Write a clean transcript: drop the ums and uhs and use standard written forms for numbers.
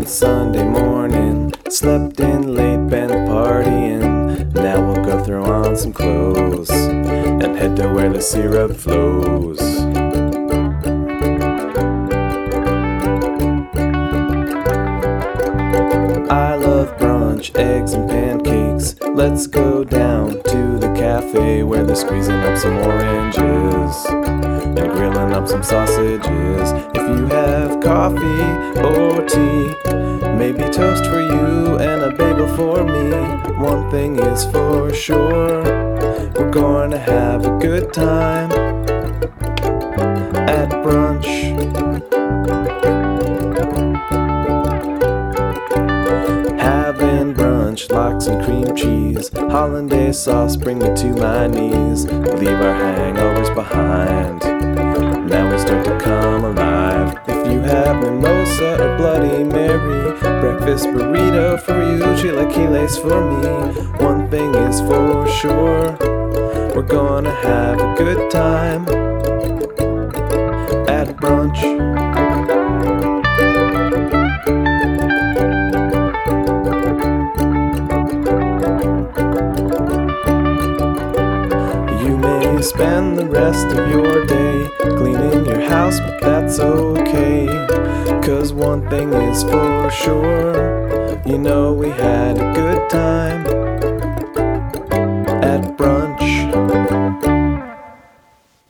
Sunday morning, slept in late, been partying. Now we'll go throw on some clothes and head to where the syrup flows. I love brunch, eggs and pancakes. Let's go down to the cafe where they're squeezing up some oranges and grilling up some sausages. If you have coffee or tea, maybe toast for you and a bagel for me. One thing is for sure, we're going to have a good time at brunch. Having brunch, lox and cream cheese, hollandaise sauce, bring me to my knees. Leave our hangovers behind, now we start to come alive. If you have mimosa or Bloody Mary, breakfast burrito for you, chilaquiles for me. One thing is for sure, we're gonna have a good time at brunch. Spend the rest of your day cleaning your house, but that's okay, 'cause one thing is for sure, you know we had a good time